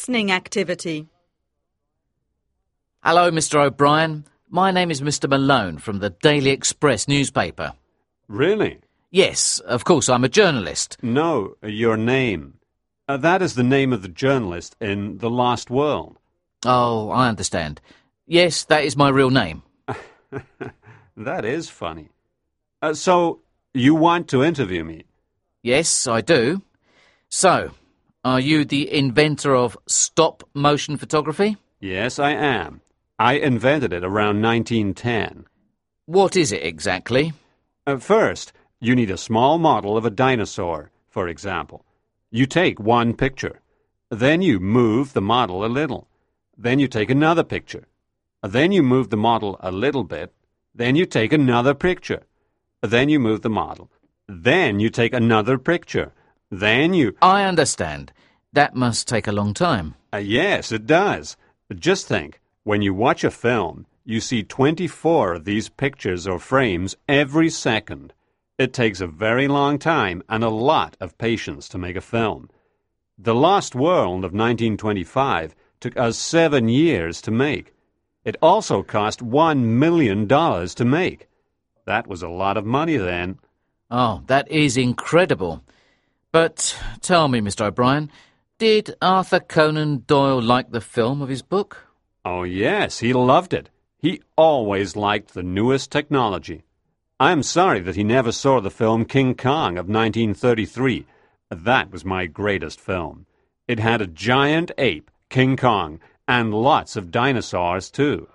listening activity. Hello, Mr. O'Brien. My name is Mr. Malone from the Daily Express newspaper. Really? Yes, of course, I'm a journalist. No, your name. That is the name of the journalist in The Lost World. Oh, I understand. Yes, that is my real name. That is funny. So, you want to interview me? Yes, I do. So, are you the inventor of stop-motion photography? Yes, I am. I invented it around 1910. What is it exactly? First, you need a small model of a dinosaur, for example. You take one picture. Then you move the model a little. Then you take another picture. Then you move the model a little bit. Then you take another picture. Then you move the model. Then you take another picture. Then you... I understand. That must take a long time. Yes, it does. Just think, when you watch a film, you see 24 of these pictures or frames every second. It takes a very long time and a lot of patience to make a film. The Lost World of 1925 took us 7 years to make. It also cost $1 million to make. That was a lot of money then. Oh, that is incredible. But tell me, Mr. O'Brien, did Arthur Conan Doyle like the film of his book? Oh, yes, he loved it. He always liked the newest technology. I'm sorry that he never saw the film King Kong of 1933. That was my greatest film. It had a giant ape, King Kong, and lots of dinosaurs, too.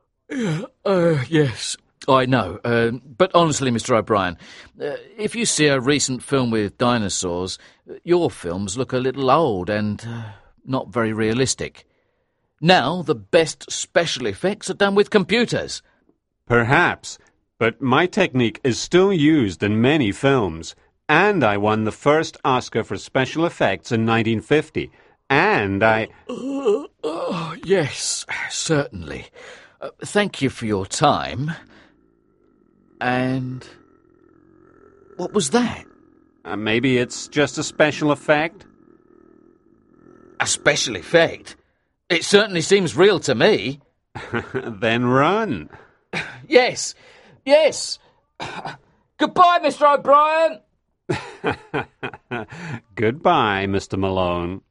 Yes, I know. But honestly, Mr. O'Brien, if you see a recent film with dinosaurs, your films look a little old and not very realistic. Now, the best special effects are done with computers. Perhaps, but my technique is still used in many films, and I won the first Oscar for special effects in 1950, and I... Yes, certainly. Thank you for your time. And what was that? Maybe it's just a special effect? A special effect? It certainly seems real to me. Then run. Yes, yes. Goodbye, Mr. O'Brien. Goodbye, Mr. Malone.